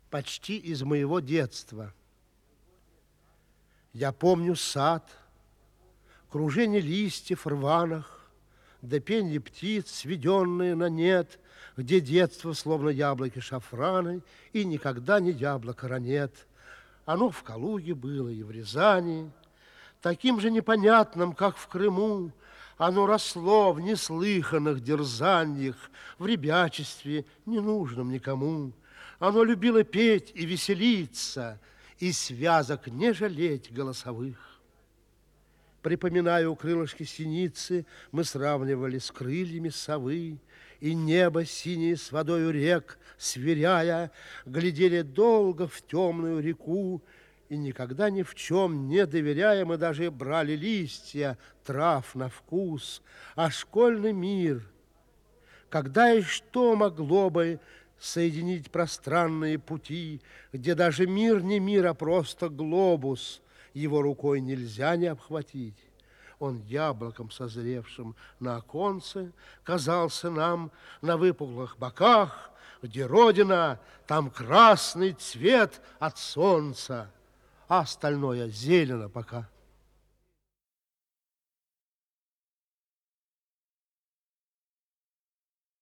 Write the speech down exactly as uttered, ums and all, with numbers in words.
почти из моего детства. Я помню сад, кружение листьев рваных, да пенье птиц, сведенные на нет, где детство, словно яблоки шафраны, и никогда не яблоко ранет. Оно в Калуге было и в Рязани, таким же непонятным, как в Крыму. Оно росло в неслыханных дерзаньях, в ребячестве, ненужном никому. Оно любило петь и веселиться, и связок не жалеть голосовых. Припоминаю крылышки синицы, мы сравнивали с крыльями совы, и небо синее с водою рек, сверяя, глядели долго в темную реку, и никогда ни в чем не доверяя, мы даже брали листья трав на вкус. А школьный мир, когда и что могло бы соединить пространные пути, где даже мир не мир, а просто глобус, его рукой нельзя не обхватить. Он яблоком созревшим на оконце казался нам на выпуклых боках, где родина, там красный цвет от солнца, а остальное зелено пока.